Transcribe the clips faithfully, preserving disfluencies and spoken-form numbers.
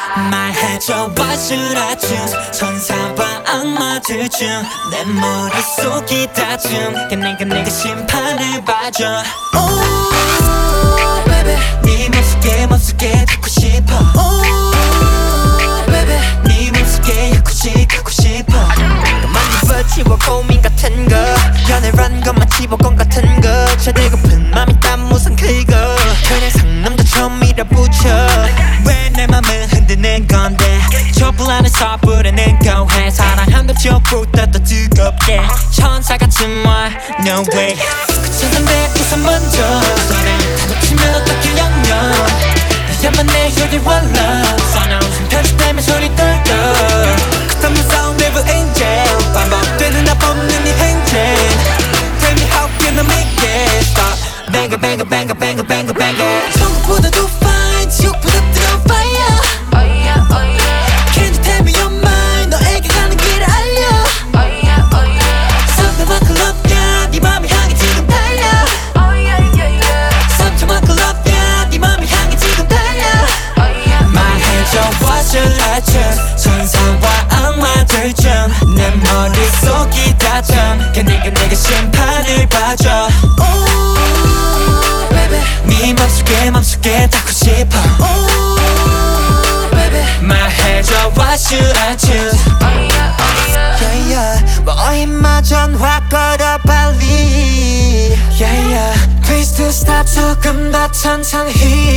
말해줘 what should I choose 천사와 악마들 중 내 머릿속이 다줌 내가 내가 심판을 봐줘 Oh baby 네 맘속에 맘속에 닿고 싶어 Oh baby 네 맘속에 야쿠지 갖고 싶어 많이 버티고 고민 같은 거 연애란 것만 집어건 같은 거 제대고픈 맘이 땀 무슨 크고 그냥 상남자처럼 밀어붙여 왜 내 맘을 흔드는 건데 촛불 안에서 부르는 거해 사랑한다 촛불보다 더 뜨겁게 천사같은 말 no way 그 천사인데 우선 먼저 다 놓치면 어떻게 양념 너야만 내 you're one love 사나운 편집되면 소리 떨고 그딴 무서운 devil angel 반복되는 나 뽑는 이 행진 Tell me how can I make it stop Bang it bang it bang it bang it bang it bang it 천국보다도 fine 지옥보다 뜨거운 fire Oh yeah oh yeah Can you tell me your mind 너에게 가는 길을 알려 Oh yeah oh yeah something만큼 love yeah 네 맘이 향해 지금 달려 Oh yeah yeah yeah something만큼 love yeah 네 맘이 향해 지금 달려 Oh yeah 말해줘 what should I choose 천사와 악마들 중 내 머릿속이 다tum 내가 내가 심판을 봐줘 Oh baby 네 맘속에 맘속에 닿고 싶어 Oh baby 말해줘 what should I choose Oh yeah oh yeah Yeah yeah 뭐임마 전화 걸어 빨리 Yeah yeah Please to stop 조금 더 천천히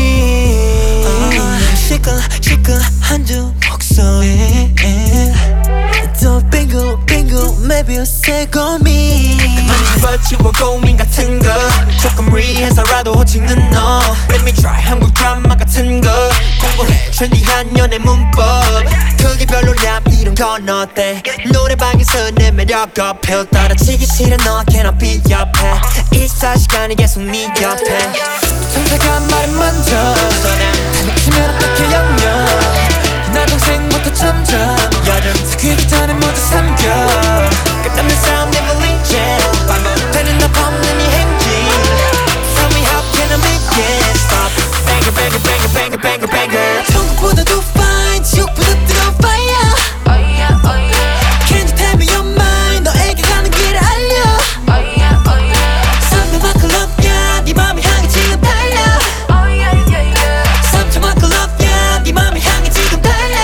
uh, 시끌 시끌 한두 목소리 또 빙글 빙글 maybe a 새고민 많이 버티고 고민 같은 거 조금 리해서라도 찍는 너 Let me try 한국 드라마 같은 거 공부해 trendy한 연애 문법 그게 별로야 이런 건 어때 노래방에서 내 매력 어필 떨어지기 싫은 너 cannot be 옆에 이십사 시간이 계속 네 옆에 천사가 말을 먼저 다 놓치면 어떻게 양념 나 동생부터 점점 여름 사귀기 전에 모두 삼켜 끝없는 싸움 never leave 반복되는 너 없는 이 행진 Tell me how can I make it stop Bang it bang it bang it bang it bang it bang it 천국보다도 fine 지옥보다 뜨거운 fire Oh yeah oh yeah Can you tell me your mind 너에게 가는 길을 알려 Oh yeah oh yeah something만큼 love yeah 네 맘이 향해 지금 달려 Oh yeah yeah yeah something만큼 love yeah 네 맘이 향해 지금 달려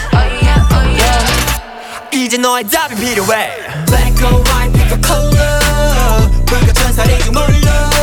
이제 너의 답이 필요해 Black or white pick a color 불과 천사인 줄 몰라